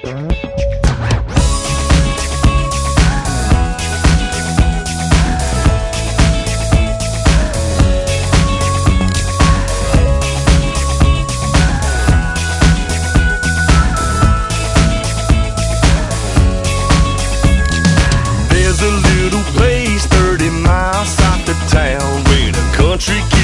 There's a little place 30 miles south of town where the country